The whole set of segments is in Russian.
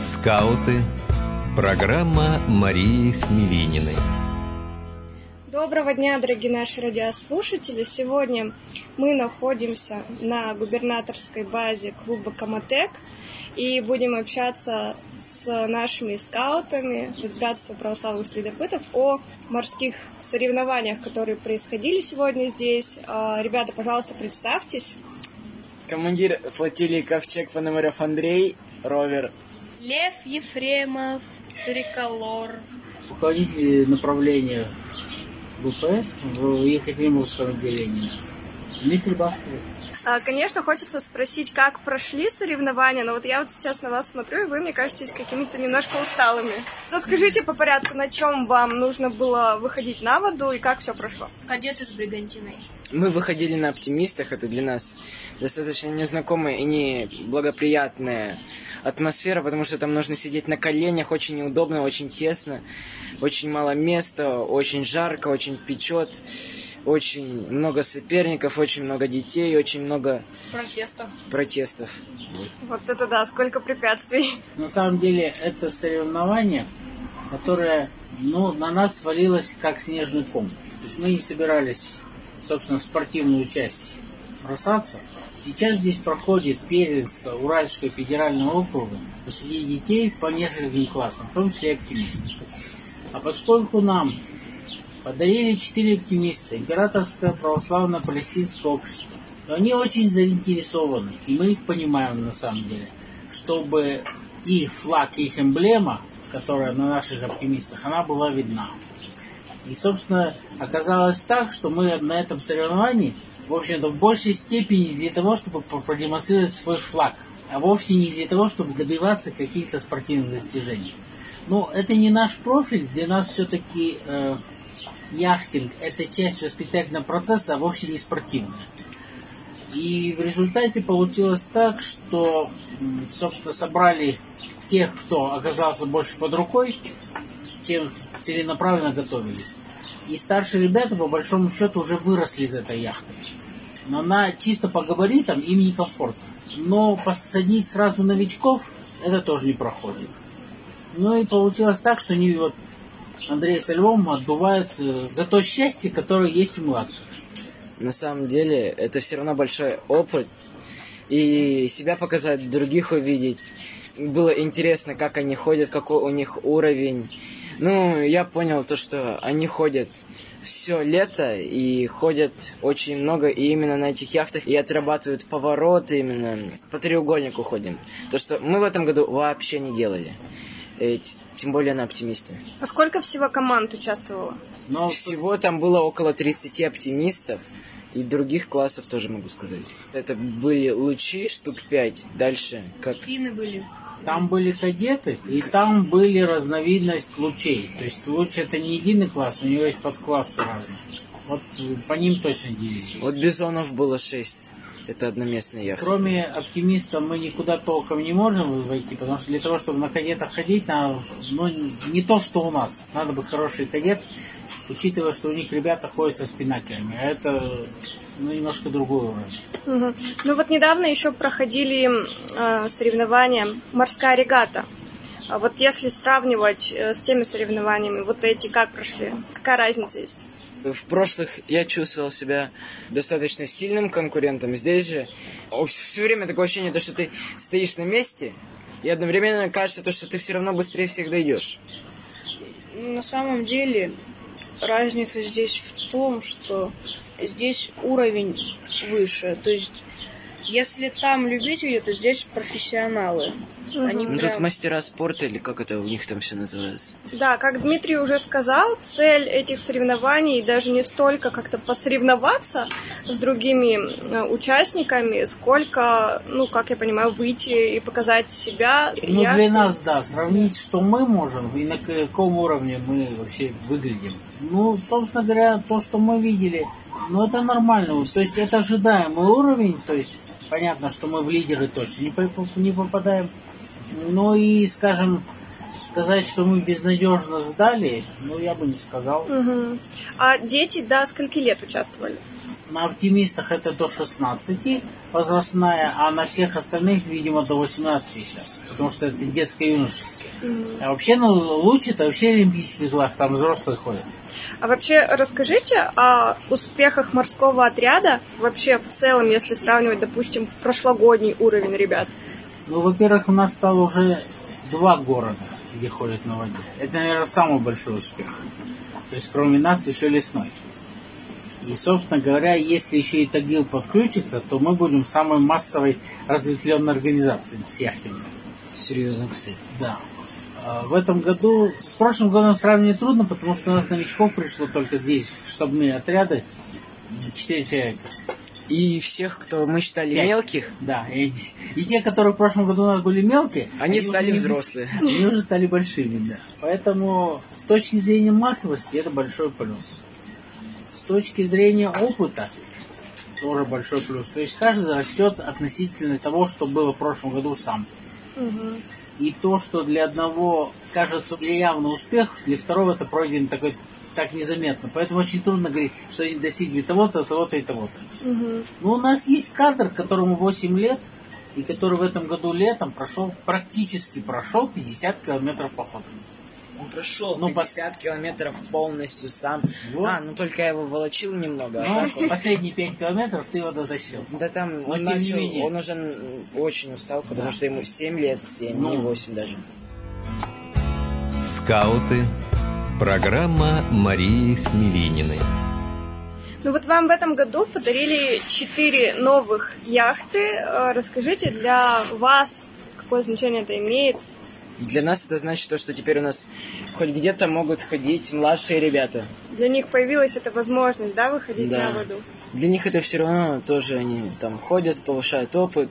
Скауты. Программа Марии Хмелининой. Доброго дня, дорогие наши радиослушатели! Сегодня мы находимся на губернаторской базе клуба «Коматек» и будем общаться с нашими скаутами из Братства православных следопытов о морских соревнованиях, которые происходили сегодня здесь. Ребята, пожалуйста, представьтесь. Командир флотилии Ковчег Пономарев Андрей, ровер. Лев Ефремов, триколор. Руководитель направления ВПС в Екатеринбургском отделении Дмитрий Бахтин. Конечно, хочется спросить, как прошли соревнования, но вот я вот сейчас на вас смотрю, и вы, мне кажетесь, какими-то немножко усталыми. Расскажите по порядку, на чем вам нужно было выходить на воду и как все прошло? Кадеты с бригантиной. Мы выходили на оптимистах, это для нас достаточно незнакомая и неблагоприятная атмосфера, потому что там нужно сидеть на коленях, очень неудобно, очень тесно, очень мало места, очень жарко, очень печет, очень много соперников, очень много детей, очень много протестов. Вот это да, сколько препятствий. На самом деле это соревнование, которое на нас свалилось как снежный ком. То есть мы не собирались, собственно, в спортивную часть бросаться. Сейчас здесь проходит первенство Уральского федерального округа среди детей по нескольким классам, в том числе и оптимисты. А поскольку нам подарили 4 оптимиста Императорское православное палестинское общество, то они очень заинтересованы, и мы их понимаем на самом деле, чтобы их флаг, их эмблема, которая на наших оптимистах, она была видна. И, собственно, оказалось так, что мы на этом соревновании, в общем-то, в большей степени для того, чтобы продемонстрировать свой флаг, а вовсе не для того, чтобы добиваться каких-то спортивных достижений. Но это не наш профиль, для нас все-таки яхтинг – это часть воспитательного процесса, а вовсе не спортивная. И в результате получилось так, что, собственно, собрали тех, кто оказался больше под рукой, чем целенаправленно готовились. И старшие ребята, по большому счету, уже выросли из этой яхты. Но она чисто по габаритам им некомфортна. Но посадить сразу новичков, это тоже не проходит. Ну и получилось так, что они вот Андрей со Львом отдуваются за то счастье, которое есть у младших. На самом деле, это все равно большой опыт. И себя показать, других увидеть. Было интересно, как они ходят, какой у них уровень. Я понял то, что они ходят все лето и ходят очень много, и именно на этих яхтах и отрабатывают повороты, именно по треугольнику ходим. То, что мы в этом году вообще не делали. Тем более на оптимисты. А сколько всего команд участвовало? Всего там было около 30 оптимистов. И других классов тоже могу сказать. Это были лучи, штук 5. Дальше как... Финны были. Там были кадеты, и там были разновидность лучей. То есть луч это не единый класс, у него есть подклассы разные. Вот по ним точно делились. Вот бизонов было 6. Это одноместная яхта. Кроме оптимиста мы никуда толком не можем войти, потому что для того, чтобы на кадетах ходить, надо, не то, что у нас. Надо быть хороший кадет, учитывая, что у них ребята ходят со спинакерами. А это немножко другой уровень. Угу. Вот недавно еще проходили соревнования «Морская регата». А вот если сравнивать с теми соревнованиями, вот эти как прошли? Какая разница есть? В прошлых я чувствовал себя достаточно сильным конкурентом. Здесь же все время такое ощущение, что ты стоишь на месте, и одновременно кажется, что ты все равно быстрее всех дойдешь. На самом деле разница здесь в том, что здесь уровень выше. То есть, если там любители, то здесь профессионалы. Они Тут мастера спорта, или как это у них там все называется? Да, как Дмитрий уже сказал, цель этих соревнований даже не столько как-то посоревноваться с другими участниками, сколько, как я понимаю, выйти и показать себя. Для нас, да, сравнить, что мы можем и на каком уровне мы вообще выглядим. Собственно говоря, то, что мы видели, это нормально. То есть это ожидаемый уровень, то есть понятно, что мы в лидеры точно не попадаем. И, скажем, сказать, что мы безнадежно сдали, я бы не сказал. Угу. А дети до скольки лет участвовали? на оптимистах это до 16 возрастная, а на всех остальных, видимо, до 18 сейчас. Потому что это детско-юношеские. А вообще, луч это вообще олимпийский класс, там взрослые ходят. А вообще расскажите о успехах морского отряда, вообще в целом, если сравнивать, допустим, прошлогодний уровень ребят. Ну, во-первых, у нас стало уже 2 города, где ходят на воде. Это, наверное, самый большой успех. То есть, кроме нас, еще лесной. И, собственно говоря, если еще и Тагил подключится, то мы будем самой массовой разветвленной организацией с яхтами. Серьезно, кстати. Да. В этом году, с прошлым годом сравнивать трудно, потому что у нас новичков пришло только здесь, в штабные отряды, 4 человека. И всех, кто мы считали 5. мелких, Да, и те, которые в прошлом году у нас были мелкие, они стали взрослые. Они уже стали большими, да. Поэтому с точки зрения массовости это большой плюс. С точки зрения опыта тоже большой плюс. То есть каждый растет относительно того, что было в прошлом году сам. И то, что для одного кажется явный успех, для второго это пройден такой так незаметно. Поэтому очень трудно говорить, что они достигли того-то, того-то и того-то. Но у нас есть кадр, которому 8 лет, и который в этом году летом практически прошел 50 километров похода. Он прошел 50 километров полностью сам. Вот. Только я его волочил немного. Последние 5 километров ты его дотащил. Да там он уже очень устал, потому что ему 7 лет, 7, не 8 даже. Скауты. Программа Марии Хмелининой. Ну вот вам в этом году подарили 4 новых яхты. Расскажите, для вас какое значение это имеет? Для нас это значит то, что теперь у нас хоть где-то могут ходить младшие ребята. Для них появилась эта возможность, да, выходить на воду? Для них это все равно тоже они там ходят, повышают опыт.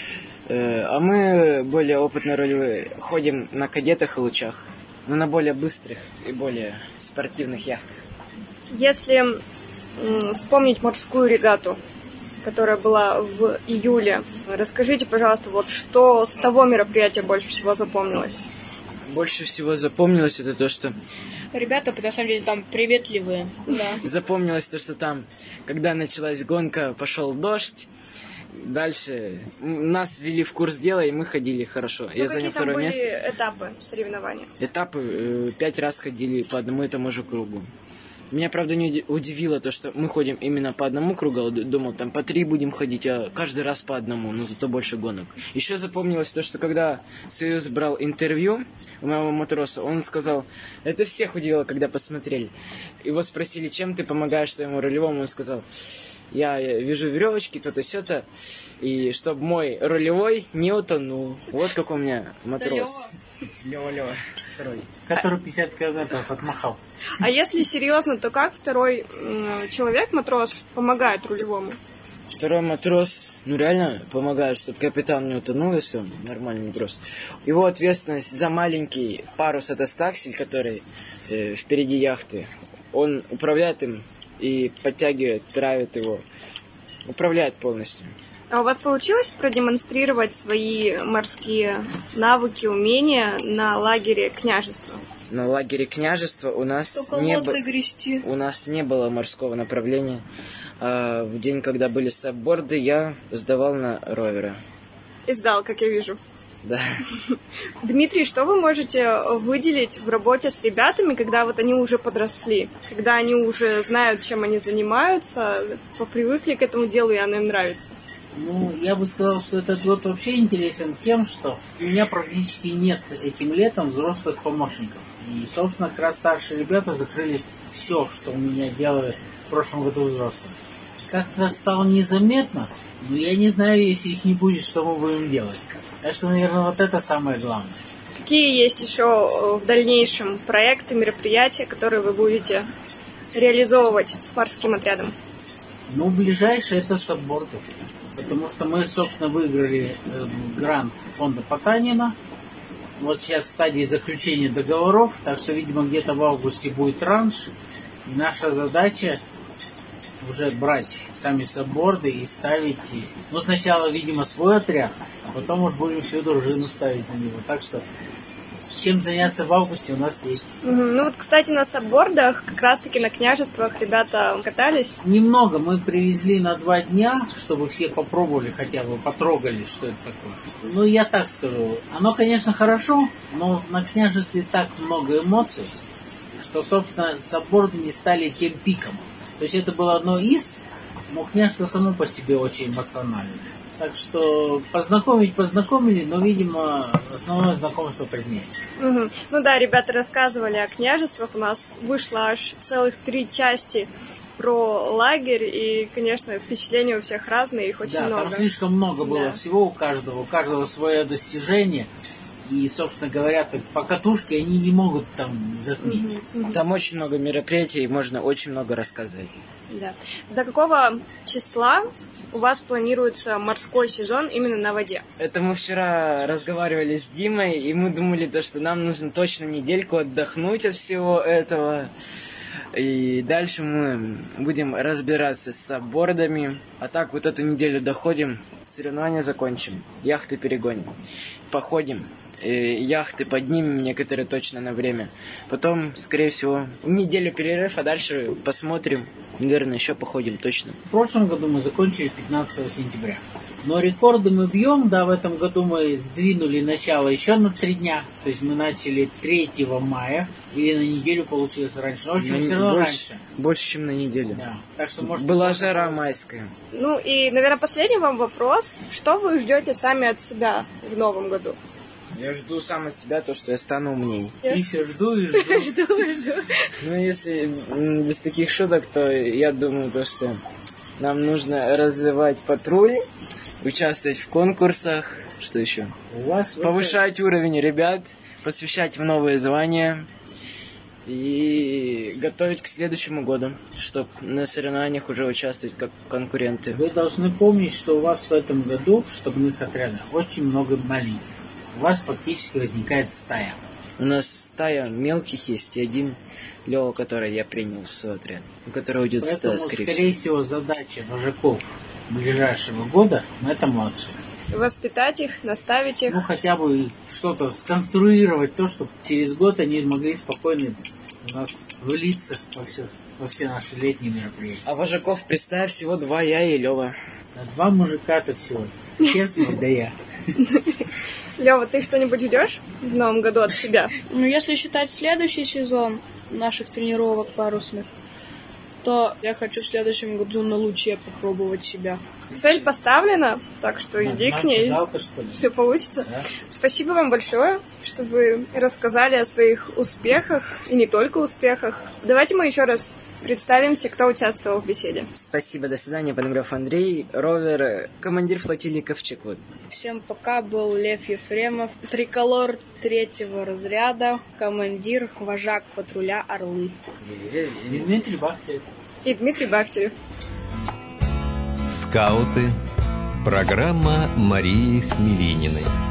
А мы, более опытные рулевые, ходим на кадетах и лучах. Но на более быстрых и более спортивных яхтах. Если вспомнить морскую регату, которая была в июле, расскажите, пожалуйста, вот что с того мероприятия больше всего запомнилось? Больше всего запомнилось это то, что... Ребята, на самом деле, там приветливые. Да. Запомнилось то, что там, когда началась гонка, пошел дождь. Дальше нас ввели в курс дела, и мы ходили хорошо. Я занял второе место. Какие там были этапы соревнования? Этапы 5 раз ходили по одному и тому же кругу. Меня, правда, не удивило то, что мы ходим именно по одному кругу. Думал, там по 3 будем ходить, а каждый раз по одному, но зато больше гонок. Еще запомнилось то, что когда Союз брал интервью у моего матроса, он сказал, это всех удивило, когда посмотрели. Его спросили, чем ты помогаешь своему рулевому, он сказал, я вяжу веревочки, то-то, сё-то, и чтобы мой рулевой не утонул. Вот как у меня матрос. Лёва, второй. Который 50 километров отмахал. А если серьезно, то как второй человек, матрос, помогает рулевому? Второй матрос, реально помогает, чтобы капитан не утонул, если он нормальный матрос. Его ответственность за маленький парус, это стаксель, который впереди яхты. Он управляет им и подтягивает, травит его. Управляет полностью. А у вас получилось продемонстрировать свои морские навыки, умения на лагере княжества? На лагере княжества у нас не было морского направления. А в день, когда были сабборды, я сдавал на ровера. И сдал, как я вижу. Да. Дмитрий, что вы можете выделить в работе с ребятами, когда вот они уже подросли, когда они уже знают, чем они занимаются, попривыкли к этому делу, и оно им нравится? Ну, я бы сказал, что этот год вообще интересен тем, что у меня практически нет этим летом взрослых помощников. И, собственно, как раз старшие ребята закрыли все, что у меня делали в прошлом году взрослые. Как-то стало незаметно, но я не знаю, если их не будет, что мы будем делать. Так что, наверное, вот это самое главное. Какие есть еще в дальнейшем проекты, мероприятия, которые вы будете реализовывать с морским отрядом? Ну, ближайшее это сабборды. Потому что мы, собственно, выиграли грант фонда Потанина. Вот сейчас в стадии заключения договоров. Так что, видимо, где-то в августе будет ранж. И наша задача уже брать сами сабборды и ставить... Ну, сначала, видимо, свой отряд, а потом уж будем всю дружину ставить на него. Так что чем заняться в августе у нас есть. Ну вот, кстати, на саббордах, как раз-таки на княжествах ребята катались. Немного мы привезли на 2 дня, чтобы все попробовали, хотя бы потрогали, что это такое. Ну, я так скажу, оно, конечно, хорошо, но на княжестве так много эмоций, что, собственно, сабборды не стали тем пиком. То есть это было одно из, но княжество само по себе очень эмоциональное. Так что познакомили, но, видимо, основное знакомство позднее. Ну да, ребята рассказывали о княжествах. У нас вышло аж целых 3 части про лагерь. И, конечно, впечатления у всех разные, их очень много. Да, там слишком много было всего у каждого свое достижение. И, собственно говоря, так по катушке они не могут там затмить. Там очень много мероприятий, можно очень много рассказывать. Да. До какого числа у вас планируется морской сезон именно на воде? Это мы вчера разговаривали с Димой, и мы думали, что нам нужно точно недельку отдохнуть от всего этого. И дальше мы будем разбираться с саббордами. А так вот эту неделю доходим, соревнования закончим, яхты перегоним, походим. Яхты поднимем некоторые точно на время. Потом, скорее всего, неделю перерыв, а дальше посмотрим. Наверное, еще походим точно. В прошлом году мы закончили 15 сентября. Но рекорды мы бьем, да, в этом году мы сдвинули начало еще на 3 дня. То есть мы начали 3 мая, или на неделю получилось раньше. В общем, все равно раньше. Больше, чем на неделю. Да. Так что, может, была жара майская. Ну и, наверное, последний вам вопрос. Что вы ждете сами от себя в новом году? Я жду сам от себя то, что я стану умней. И все жду и жду. Ну, если без таких шуток, то я думаю, что нам нужно развивать патруль, участвовать в конкурсах. Что еще? Повышать уровень ребят, посвящать в новые звания и готовить к следующему году, чтобы на соревнованиях уже участвовать как конкуренты. Вы должны помнить, что у вас в этом году в штабных отрядах очень много маленьких. У вас фактически возникает стая. У нас стая мелких есть и один Лёва, который я принял в свой отряд, у которого уйдет стая, скорее всего, задача вожаков ближайшего года – это младшие. Воспитать их, наставить их. Ну, хотя бы что-то сконструировать, то, чтобы через год они могли спокойно у нас влиться во все наши летние мероприятия. А вожаков, представь, всего 2, я и Лёва. 2 мужика-то всего. Честно, да я. Лёва, ты что-нибудь ждешь в новом году от себя? Ну, если считать следующий сезон наших тренировок парусных, то я хочу в следующем году на Луче попробовать себя. Цель поставлена, так что иди к ней. Жалко, что ли? Все получится. Да. Спасибо вам большое, что вы рассказали о своих успехах и не только успехах. Давайте мы еще раз представимся, кто участвовал в беседе. Спасибо, до свидания. Пономарев Андрей, ровер, командир флотилии Ковчег. Всем пока, был Лев Ефремов, триколор 3-го разряда, командир, вожак патруля Орлы. И Дмитрий Бахтерев. И Дмитрий Бахтерев. Скауты. Программа Марии Хмелининой.